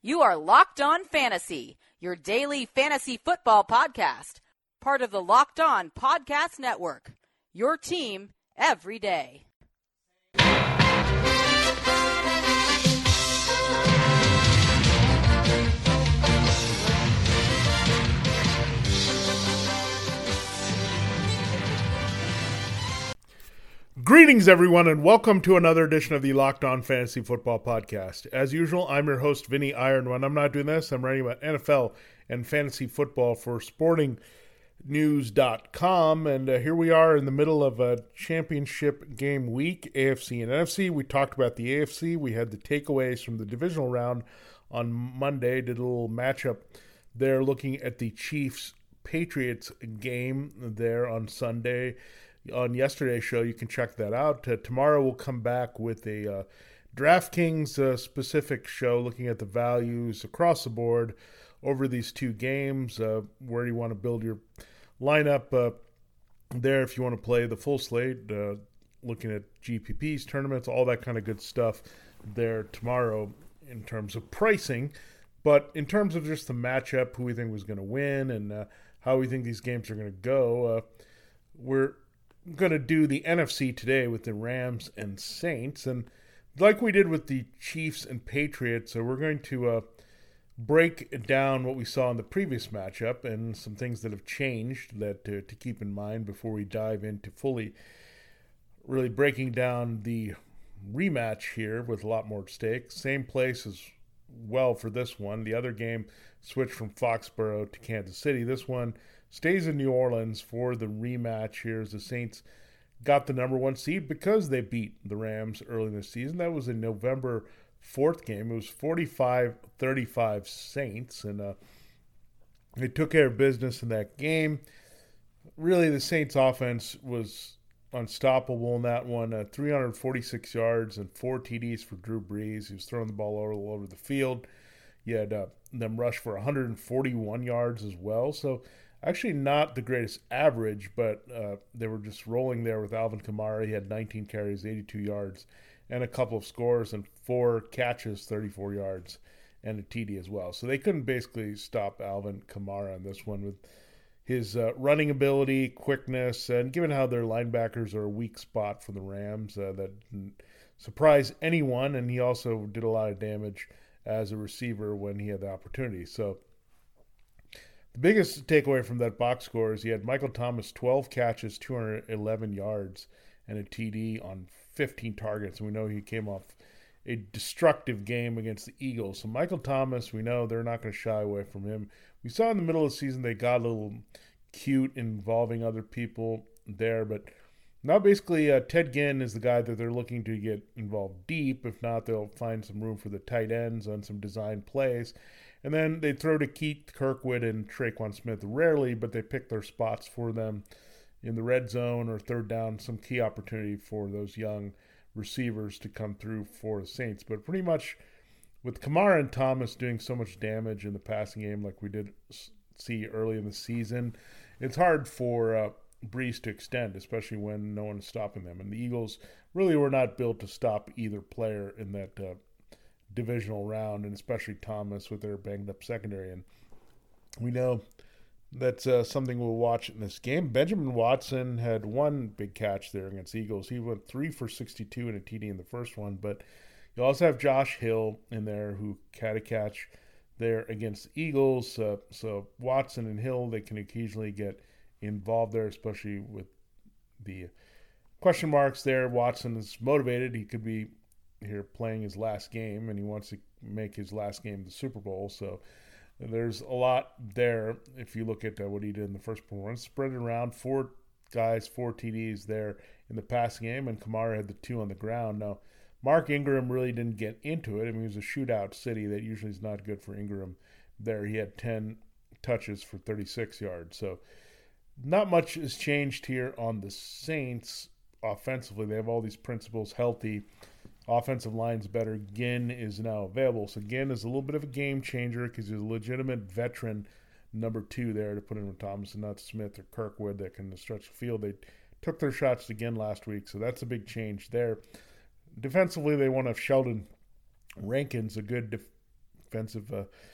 You are Locked On Fantasy, your daily fantasy football podcast, part of the Locked On Podcast Network, your team every day. Greetings, everyone, and welcome to another edition of the Locked On Fantasy Football Podcast. As usual, I'm your host, Vinny Iron. When I'm not doing this, I'm writing about NFL and fantasy football for SportingNews.com, and here we are in the middle of a championship game week, AFC and NFC. We talked about the AFC. We had the takeaways from the divisional round on Monday, did a little matchup there looking at the Chiefs-Patriots game there on Sunday. On yesterday's show, you can check that out. Tomorrow we'll come back with a DraftKings specific show looking at the values across the board over these two games, where you want to build your lineup there if you want to play the full slate, looking at GPPs, tournaments, all that kind of good stuff there tomorrow in terms of pricing. But in terms of just the matchup, who we think was going to win and how we think these games are going to go, we're going to do the NFC today with the Rams and Saints, and like we did with the Chiefs and Patriots, so we're going to break down what we saw in the previous matchup and some things that have changed that to keep in mind before we dive into fully really breaking down the rematch here with a lot more at stake. Same place as well for this one. The other game switched from Foxborough to Kansas City. This one stays in New Orleans for the rematch here as the Saints got the number one seed because they beat the Rams early in the season. That was a November 4th game. It was 45-35 Saints, and they took care of business in that game. Really, the Saints offense was unstoppable in that one. 346 yards and 4 TDs for Drew Brees. He was throwing the ball all over the field. You had them rush for 141 yards as well. So actually not the greatest average, but they were just rolling there with Alvin Kamara. He had 19 carries, 82 yards, and a couple of scores and 4 catches, 34 yards, and a TD as well. So they couldn't basically stop Alvin Kamara on this one with his running ability, quickness, and given how their linebackers are a weak spot for the Rams, that didn't surprise anyone, and he also did a lot of damage as a receiver when he had the opportunity. So the biggest takeaway from that box score is he had Michael Thomas 12 catches, 211 yards, and a TD on 15 targets. And we know he came off a destructive game against the Eagles. So Michael Thomas, we know they're not going to shy away from him. We saw in the middle of the season they got a little cute involving other people there, but now basically Ted Ginn is the guy that they're looking to get involved deep. If not, they'll find some room for the tight ends on some design plays. And then they throw to Keith Kirkwood and Traquan Smith rarely, but they pick their spots for them in the red zone or third down, some key opportunity for those young receivers to come through for the Saints. But pretty much with Kamara and Thomas doing so much damage in the passing game like we did see early in the season, it's hard for Brees to extend, especially when no one is stopping them. And the Eagles really were not built to stop either player in that divisional round, and especially Thomas with their banged-up secondary. And we know that's something we'll watch in this game. Benjamin Watson had one big catch there against the Eagles. He went 3 for 62 and a TD in the first one, but you also have Josh Hill in there who had a catch there against the Eagles. So Watson and Hill, they can occasionally get involved there, especially with the question marks there. Watson is motivated. He could be here playing his last game, and he wants to make his last game the Super Bowl. So there's a lot there if you look at what he did in the first performance. Spread it around, 4 guys, 4 TDs there in the passing game, and Kamara had the 2 on the ground. Now, Mark Ingram really didn't get into it. I mean, it was a shootout city. That usually is not good for Ingram there. He had 10 touches for 36 yards. So not much has changed here on the Saints offensively. They have all these principles healthy. Offensive line's better. Ginn is now available. So Ginn is a little bit of a game changer because he's a legitimate veteran number 2 there to put in with Thomas and not Smith or Kirkwood that can stretch the field. They took their shots again last week, so that's a big change there. Defensively, they want to have Sheldon Rankins, a good defensive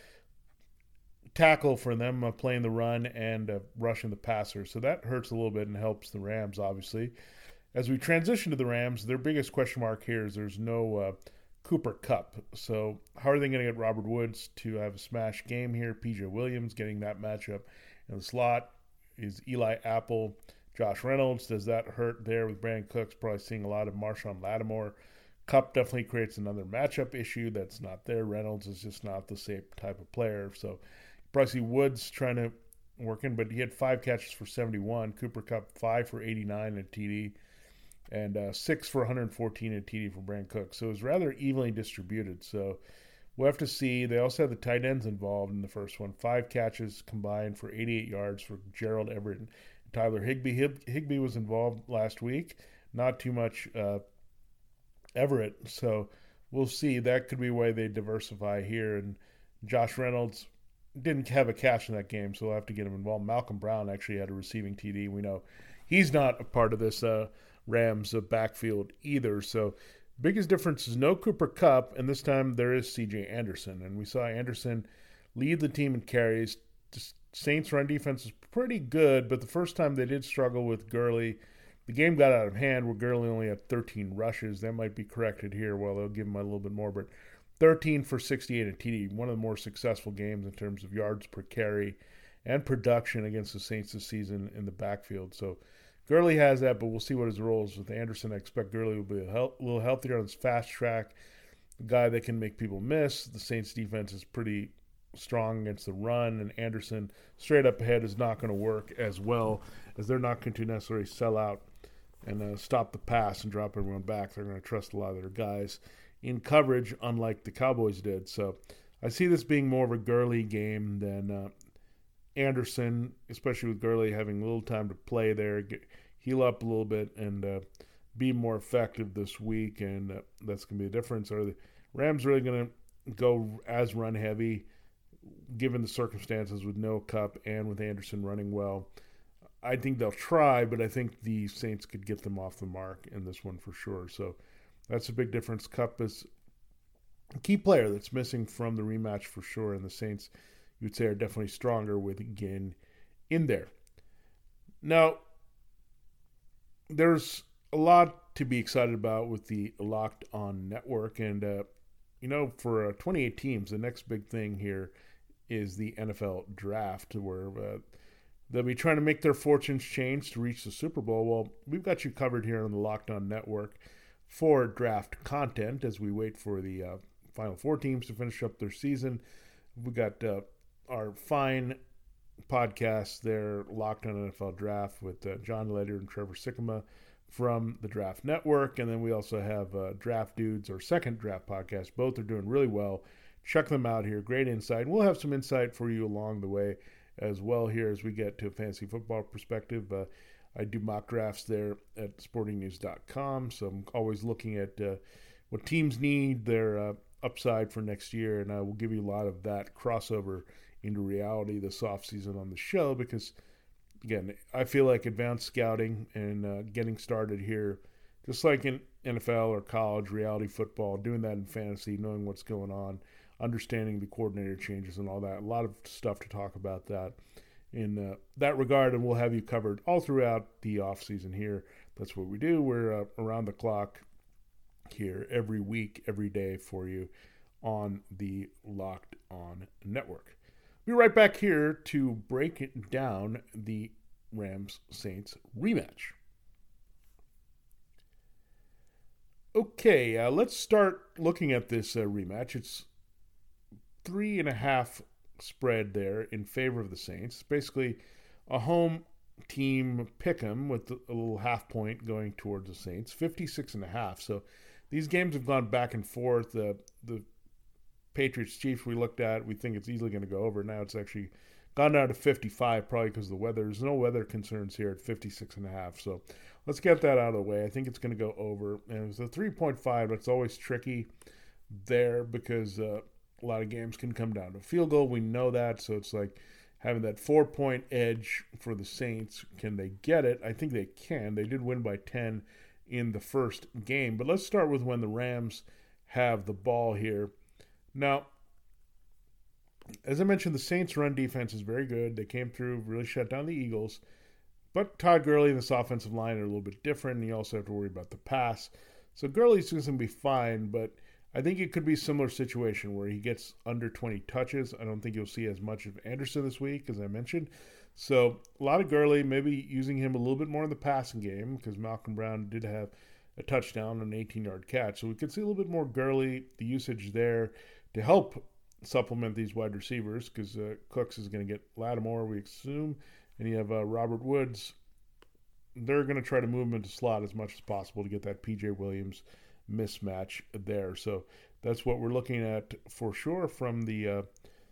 tackle for them, playing the run and rushing the passer. So that hurts a little bit and helps the Rams, obviously. As we transition to the Rams, their biggest question mark here is there's no Cooper Kupp. So how are they going to get Robert Woods to have a smash game here? PJ Williams getting that matchup in the slot. Is Eli Apple, Josh Reynolds? Does that hurt there with Brandon Cooks? Probably seeing a lot of Marshawn Lattimore. Kupp definitely creates another matchup issue that's not there. Reynolds is just not the same type of player. So probably see Woods trying to work in, but he had 5 catches for 71. Cooper Kupp 5 for 89 at TD. And 6 for 114 at TD for Brandon Cooks. So it was rather evenly distributed. So we'll have to see. They also had the tight ends involved in the first one. 5 catches combined for 88 yards for Gerald Everett and Tyler Higbee. Higbee was involved last week. Not too much Everett. So we'll see. That could be a way they diversify here. And Josh Reynolds didn't have a catch in that game, so we'll have to get him involved. Malcolm Brown actually had a receiving TD. We know he's not a part of this Rams backfield either. So biggest difference is no Cooper Kupp, and this time there is C.J. Anderson. And we saw Anderson lead the team in carries. The Saints' run defense is pretty good, but the first time they did struggle with Gurley, the game got out of hand where Gurley only had 13 rushes. That might be corrected here. Well, they'll give him a little bit more, but 13 for 68 at TD. One of the more successful games in terms of yards per carry and production against the Saints this season in the backfield. So Gurley has that, but we'll see what his role is with Anderson. I expect Gurley will be a little healthier on his fast track, a guy that can make people miss. The Saints defense is pretty strong against the run, and Anderson straight up ahead is not going to work as well, as they're not going to necessarily sell out and stop the pass and drop everyone back. They're going to trust a lot of their guys in coverage, unlike the Cowboys did. So I see this being more of a Gurley game than Anderson, especially with Gurley having a little time to play there, heal up a little bit, and be more effective this week, and that's going to be a difference. Are the Rams really going to go as run heavy, given the circumstances with no Kupp and with Anderson running well? I think they'll try, but I think the Saints could get them off the mark in this one for sure. So that's a big difference. Kupp is a key player that's missing from the rematch for sure, and the Saints, you would say, are definitely stronger with Ginn in there. Now, there's a lot to be excited about with the Locked On Network, and for 28 teams, the next big thing here is the NFL Draft, where they'll be trying to make their fortunes change to reach the Super Bowl. Well, we've got you covered here on the Locked On Network for draft content as we wait for the Final Four teams to finish up their season. We've got our fine podcast there, Locked On NFL Draft, with John Ledyard and Trevor Sikkema from the Draft Network. And then we also have Draft Dudes, our second draft podcast. Both are doing really well. Check them out here. Great insight. We'll have some insight for you along the way as well here as we get to a fantasy football perspective. I do mock drafts there at sportingnews.com, so I'm always looking at what teams need, their upside for next year, and I will give you a lot of that crossover into reality this offseason on the show because, again, I feel like advanced scouting and getting started here, just like in NFL or college, reality football, doing that in fantasy, knowing what's going on, understanding the coordinator changes and all that. A lot of stuff to talk about that in that regard, and we'll have you covered all throughout the offseason here. That's what we do. We're around the clock here every week, every day for you on the Locked On Network. We'll be right back here to break it down the Rams-Saints rematch. Okay, let's start looking at this rematch. It's 3.5 spread there in favor of the Saints. Basically, a home team pick'em with a little half point going towards the Saints. 56.5. So these games have gone back and forth. The Patriots-Chiefs we looked at, we think it's easily going to go over. Now it's actually gone down to 55, probably because of the weather. There's no weather concerns here at 56.5. So let's get that out of the way. I think it's going to go over. And it's a 3.5. That's always tricky there because a lot of games can come down to a field goal. We know that. So it's like having that 4-point edge for the Saints. Can they get it? I think they can. They did win by 10 in the first game. But let's start with when the Rams have the ball here. Now, as I mentioned, the Saints' run defense is very good. They came through, really shut down the Eagles. But Todd Gurley and this offensive line are a little bit different, and you also have to worry about the pass. So Gurley's going to be fine, but I think it could be a similar situation where he gets under 20 touches. I don't think you'll see as much of Anderson this week, as I mentioned. So a lot of Gurley, maybe using him a little bit more in the passing game, because Malcolm Brown did have a touchdown and an 18-yard catch. So we could see a little bit more Gurley, the usage there to help supplement these wide receivers, because Cooks is going to get Lattimore, we assume, and you have Robert Woods. They're going to try to move him into slot as much as possible to get that P.J. Williams mismatch there. So that's what we're looking at for sure from the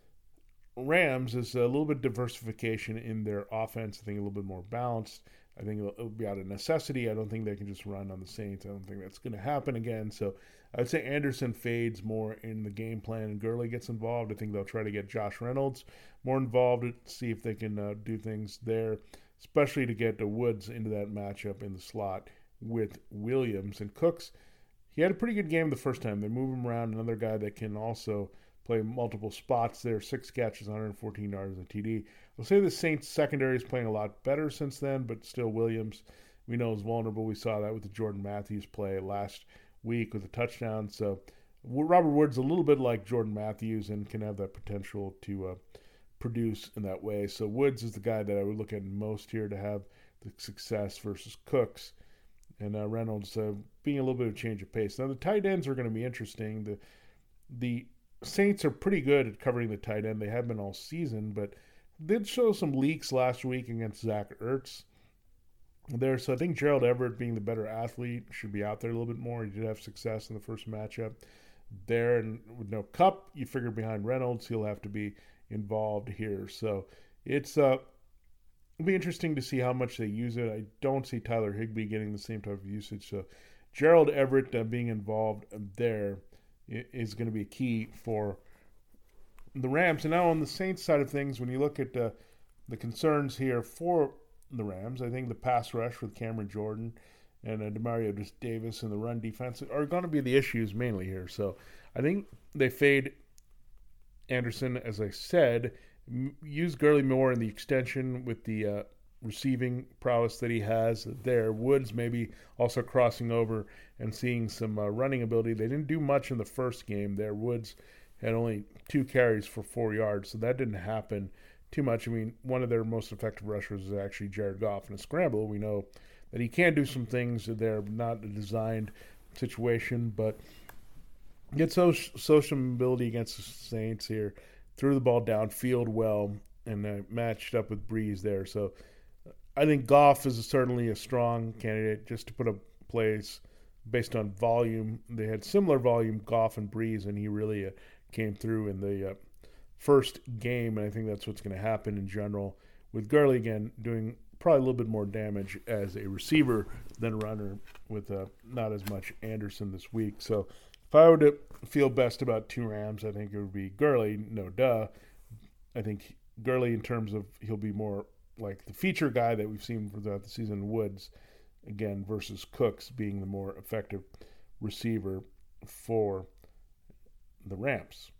Rams, is a little bit diversification in their offense. I think a little bit more balanced. I think it'll be out of necessity. I don't think they can just run on the Saints. I don't think that's going to happen again. So I'd say Anderson fades more in the game plan and Gurley gets involved. I think they'll try to get Josh Reynolds more involved, see if they can do things there, especially to get the Woods into that matchup in the slot with Williams. And Cooks, he had a pretty good game the first time. They move him around. Another guy that can also play multiple spots there. 6 catches, 114 yards, and TD. I'll say the Saints secondary is playing a lot better since then, but still Williams, we know, is vulnerable. We saw that with the Jordan Matthews play last week with a touchdown. So Robert Woods a little bit like Jordan Matthews and can have that potential to produce in that way. So Woods is the guy that I would look at most here to have the success versus Cooks. And Reynolds being a little bit of change of pace. Now the tight ends are going to be interesting. The Saints are pretty good at covering the tight end. They have been all season, but did show some leaks last week against Zach Ertz there. So I think Gerald Everett, being the better athlete, should be out there a little bit more. He did have success in the first matchup there. And with no Kupp, you figure behind Reynolds, he'll have to be involved here. So it'll be interesting to see how much they use it. I don't see Tyler Higbee getting the same type of usage. So Gerald Everett being involved there is going to be key for the Rams. And now on the Saints side of things, when you look at the concerns here for the Rams, I think the pass rush with Cameron Jordan and Demario Davis and the run defense are going to be the issues mainly here. So I think they fade Anderson, as I said, use Gurley more in the extension with the receiving prowess that he has there. Woods maybe also crossing over and seeing some running ability. They didn't do much in the first game there. Woods had only 2 carries for 4 yards, so that didn't happen too much. I mean, one of their most effective rushers is actually Jared Goff in a scramble. We know that he can do some things there, not a designed situation, but gets social mobility against the Saints here. Threw the ball downfield well and matched up with Breeze there. So I think Goff is certainly a strong candidate just to put up plays based on volume. They had similar volume, Goff and Breeze, and he really came through in the first game, and I think that's what's going to happen in general with Gurley, again, doing probably a little bit more damage as a receiver than a runner with not as much Anderson this week. So if I were to feel best about 2 Rams, I think it would be Gurley, no duh. I think Gurley, in terms of he'll be more like the feature guy that we've seen throughout the season, Woods, again, versus Cooks being the more effective receiver for the Rams.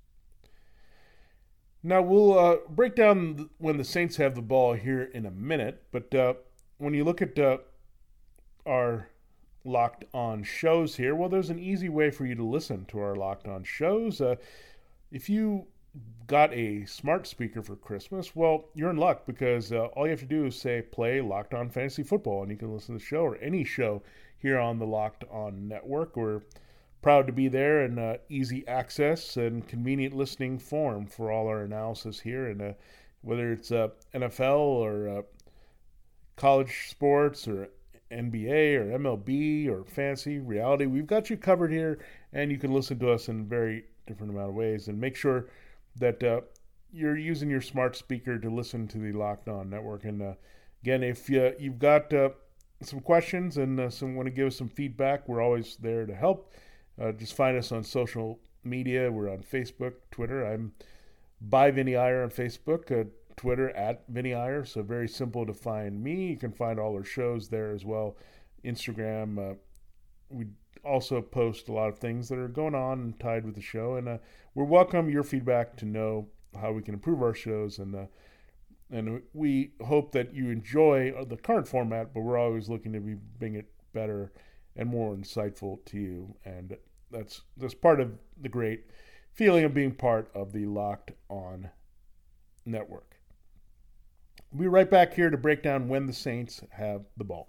Now, we'll break down when the Saints have the ball here in a minute, but when you look at our Locked On shows here, well, there's an easy way for you to listen to our Locked On shows. If you got a smart speaker for Christmas, well, you're in luck, because all you have to do is say play Locked On Fantasy Football, and you can listen to the show or any show here on the Locked On Network. We're proud to be there, and easy access and convenient listening form for all our analysis here. And whether it's NFL or college sports or NBA or MLB or fantasy reality, we've got you covered here, and you can listen to us in very different amount of ways. And make sure that you're using your smart speaker to listen to the Locked On Network. And again, if you've got some questions and want to give us some feedback, we're always there to help. Just find us on social media. We're on Facebook, Twitter. I'm by Vinny Iyer on Facebook, Twitter at Vinny Iyer. So very simple to find me. You can find all our shows there as well. Instagram. We also post a lot of things that are going on and tied with the show. And we welcome your feedback to know how we can improve our shows, and we hope that you enjoy the current format, but we're always looking to bring it better and more insightful to you. And that's part of the great feeling of being part of the Locked On Network. We'll be right back here to break down when the Saints have the ball.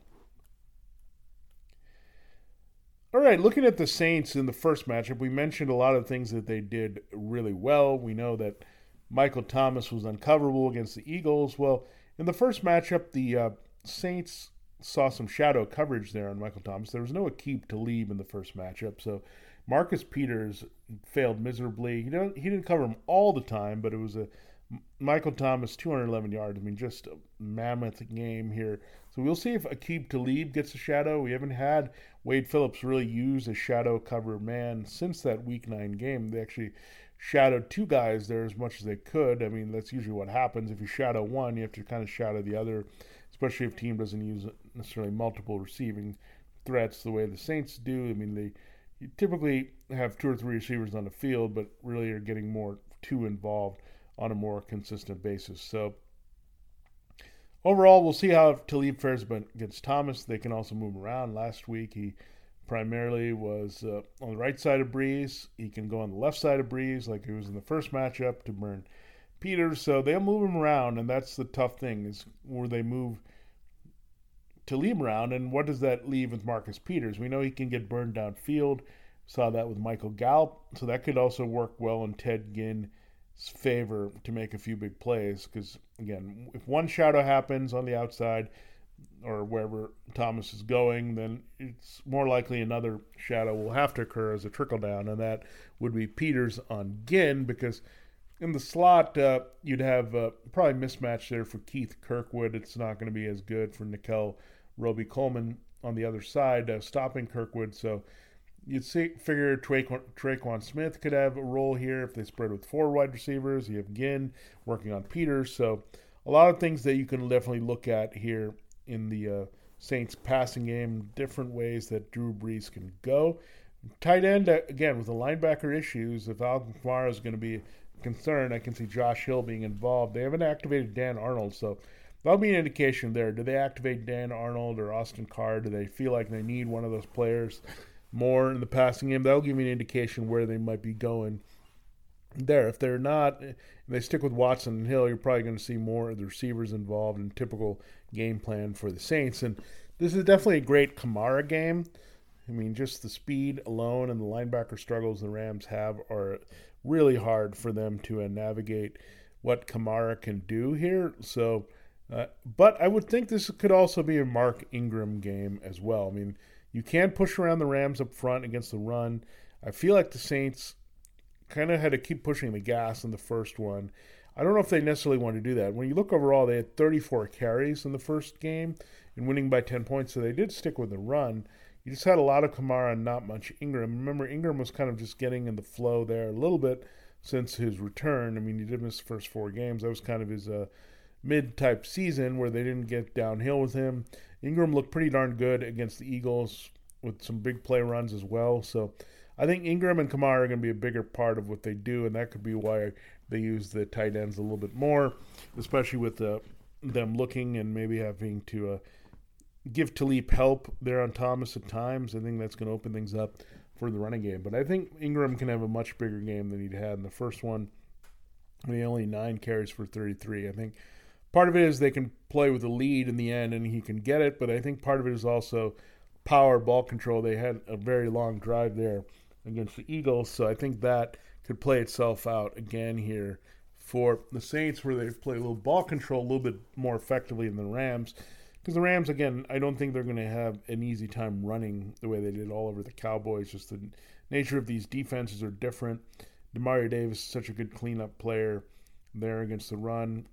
All right, looking at the Saints in the first matchup, we mentioned a lot of things that they did really well. We know that Michael Thomas was uncoverable against the Eagles. Well, in the first matchup, the Saints saw some shadow coverage there on Michael Thomas. There was no Aqib Talib in the first matchup, so Marcus Peters failed miserably. He didn't cover him all the time, but it was a Michael Thomas, 211 yards. I mean, just a mammoth game here. So we'll see if Aqib Talib gets a shadow. We haven't had Wade Phillips really use a shadow cover man since that Week 9 game. They actually shadowed two guys there as much as they could. I mean, that's usually what happens. If you shadow one, you have to kind of shadow the other, especially if team doesn't use necessarily multiple receiving threats the way the Saints do. I mean, you typically have two or three receivers on the field, but really are getting more two involved on a more consistent basis. So overall, we'll see how Talib fares against Thomas. They can also move him around. Last week, he primarily was on the right side of Brees. He can go on the left side of Brees like he was in the first matchup to burn Peters. So they'll move him around, and that's the tough thing is where they move Talib around, and what does that leave with Marcus Peters? We know he can get burned downfield. Saw that with Michael Gallup. So that could also work well in Ted Ginn's favor to make a few big plays because, again, if one shadow happens on the outside or wherever Thomas is going, then it's more likely another shadow will have to occur as a trickle down, and that would be Peters on Ginn because in the slot you'd have probably mismatch there for Keith Kirkwood. It's not going to be as good for Nickel Roby-Coleman on the other side stopping Kirkwood, so you'd figure Traquan Smith could have a role here if they spread with four wide receivers. You have Ginn working on Peters. So a lot of things that you can definitely look at here in the Saints passing game, different ways that Drew Brees can go. Tight end, again, with the linebacker issues, if Alvin Kamara is going to be concerned, I can see Josh Hill being involved. They haven't activated Dan Arnold, so that'll be an indication there. Do they activate Dan Arnold or Austin Carr? Do they feel like they need one of those players more in the passing game? That'll give me an indication where they might be going there. If they're not, and they stick with Watson and Hill, you're probably going to see more of the receivers involved in typical game plan for the Saints. And this is definitely a great Kamara game. I mean, just the speed alone and the linebacker struggles the Rams have are really hard for them to navigate what Kamara can do here. So, but I would think this could also be a Mark Ingram game as well. I mean, you can push around the Rams up front against the run. I feel like the Saints kind of had to keep pushing the gas in the first one. I don't know if they necessarily want to do that. When you look overall, they had 34 carries in the first game and winning by 10 points, so they did stick with the run. You just had a lot of Kamara and not much Ingram. Remember, Ingram was kind of just getting in the flow there a little bit since his return. I mean, he did miss the first 4 games. That was kind of his mid-type season where they didn't get downhill with him. Ingram looked pretty darn good against the Eagles with some big play runs as well. So I think Ingram and Kamara are going to be a bigger part of what they do, and that could be why they use the tight ends a little bit more, especially with them looking and maybe having to give Talib help there on Thomas at times. I think that's going to open things up for the running game. But I think Ingram can have a much bigger game than he'd had in the first one. I mean, only 9 carries for 33. I think part of it is they can play with a lead in the end and he can get it, but I think part of it is also power, ball control. They had a very long drive there against the Eagles, so I think that could play itself out again here for the Saints where they play a little ball control a little bit more effectively than the Rams. Because the Rams, again, I don't think they're going to have an easy time running the way they did all over the Cowboys. Just the nature of these defenses are different. Demario Davis is such a good cleanup player there against the run.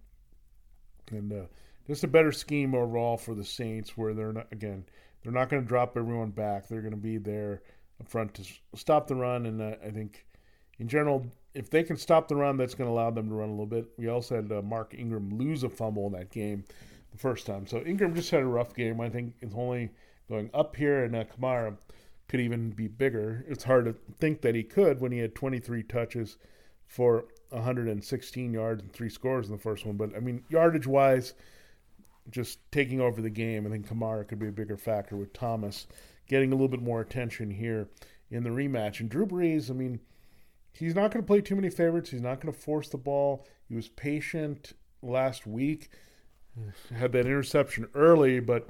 And just a better scheme overall for the Saints where they're not going to drop everyone back. They're going to be there up front to stop the run. And I think, in general, if they can stop the run, that's going to allow them to run a little bit. We also had Mark Ingram lose a fumble in that game the first time. So Ingram just had a rough game. I think it's only going up here, and Kamara could even be bigger. It's hard to think that he could when he had 23 touches for 116 yards and 3 scores in the first one. But, I mean, yardage-wise, just taking over the game, I think Kamara could be a bigger factor with Thomas getting a little bit more attention here in the rematch. And Drew Brees, I mean, he's not going to play too many favorites. He's not going to force the ball. He was patient last week. Had that interception early, but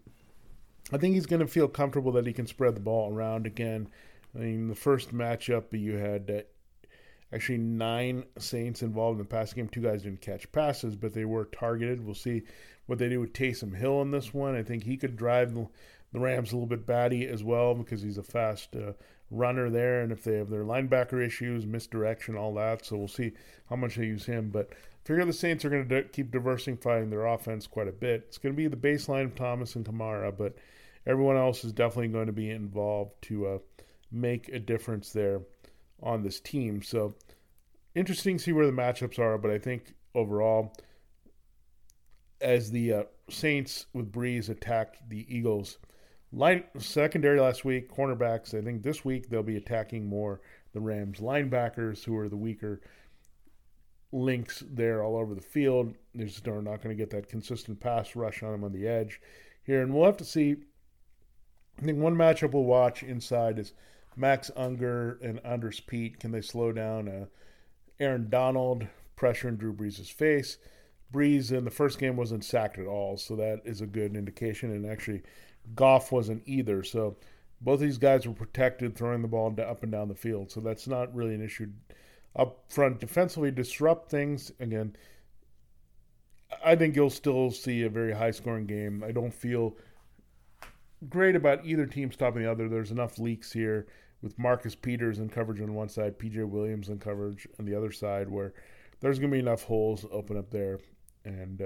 I think he's going to feel comfortable that he can spread the ball around again. I mean, the first matchup, you had actually 9 Saints involved in the passing game. 2 guys didn't catch passes, but they were targeted. We'll see what they do with Taysom Hill in this one. I think he could drive the Rams a little bit batty as well because he's a fast runner there, and if they have their linebacker issues, misdirection, all that, so we'll see how much they use him. But I figure the Saints are going to keep diversifying their offense quite a bit. It's going to be the baseline of Thomas and Kamara, but everyone else is definitely going to be involved to make a difference there on this team. So interesting to see where the matchups are, but I think overall, as the Saints with Brees attack the Eagles secondary last week, cornerbacks, I think this week they'll be attacking more the Rams linebackers, who are the weaker links there all over the field. They're not going to get that consistent pass rush on them on the edge here, and we'll have to see. I think one matchup we'll watch inside is Max Unger and Andres Pete. Can they slow down Aaron Donald, pressuring Drew Brees' face? Brees in the first game wasn't sacked at all, so that is a good indication. And actually, Goff wasn't either. So both these guys were protected, throwing the ball up and down the field. So that's not really an issue. Up front, defensively, disrupt things. Again, I think you'll still see a very high-scoring game. I don't feel great about either team stopping the other. There's enough leaks here with Marcus Peters in coverage on one side, P.J. Williams in coverage on the other side, where there's going to be enough holes to open up there. And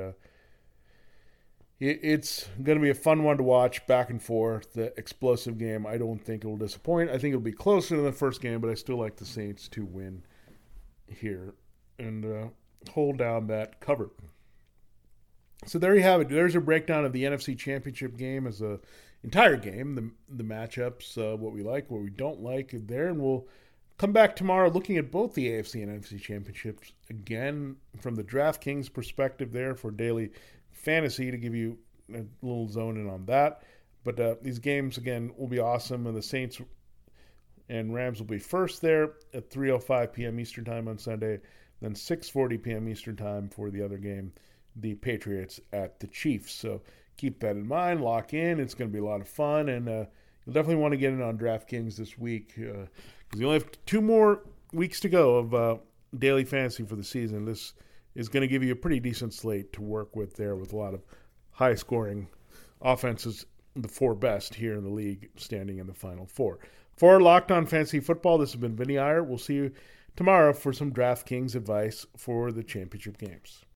it's going to be a fun one to watch, back and forth, the explosive game. I don't think it will disappoint. I think it'll be closer than the first game, but I still like the Saints to win here and hold down that cover. So there you have it. There's a breakdown of the NFC Championship game as a entire game, the matchups, what we like, what we don't like there, and we'll come back tomorrow looking at both the AFC and NFC Championships again from the DraftKings perspective there for daily fantasy to give you a little zone in on that. But these games, again, will be awesome, and the Saints and Rams will be first there at 3:05 p.m. Eastern Time on Sunday, then 6:40 p.m. Eastern Time for the other game, the Patriots at the Chiefs. So keep that in mind, lock in. It's going to be a lot of fun, and you'll definitely want to get in on DraftKings this week because you only have 2 more weeks to go of daily fantasy for the season. This is going to give you a pretty decent slate to work with there with a lot of high-scoring offenses, the 4 best here in the league standing in the Final 4. For Locked On Fantasy Football, this has been Vinny Iyer. We'll see you tomorrow for some DraftKings advice for the championship games.